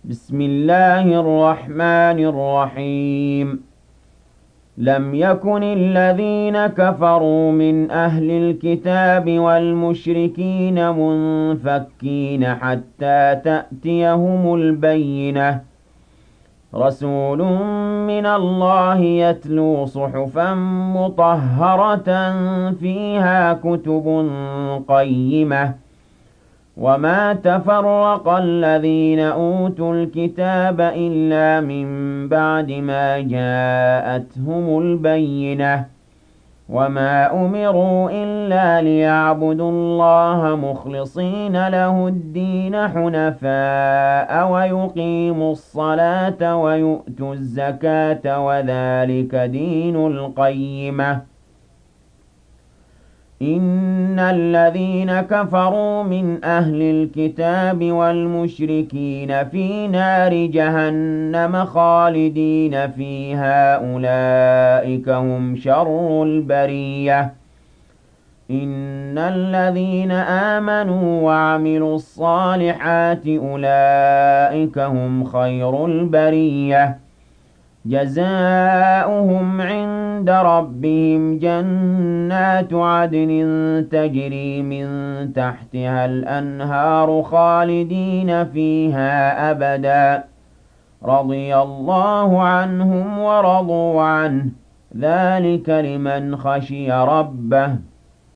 بسم الله الرحمن الرحيم. لم يكن الذين كفروا من أهل الكتاب والمشركين منفكين حتى تأتيهم البينة. رسول من الله يتلو صحفا مطهرة فيها كتب قيمة. وما تفرق الذين أوتوا الكتاب إلا من بعد ما جاءتهم البينة. وما أمروا إلا ليعبدوا الله مخلصين له الدين حنفاء ويقيموا الصلاة ويؤتوا الزكاة وذلك دين القيمة. إن الذين كفروا من أهل الكتاب والمشركين في نار جهنم خالدين فيها أولئك هم شر البرية. إن الذين آمنوا وعملوا الصالحات أولئك هم خير البرية. جزاؤهم عند ربهم جنات عدن تجري من تحتها الأنهار خالدين فيها أبدا. رضي الله عنهم ورضوا عنه ذلك لمن خشي ربه.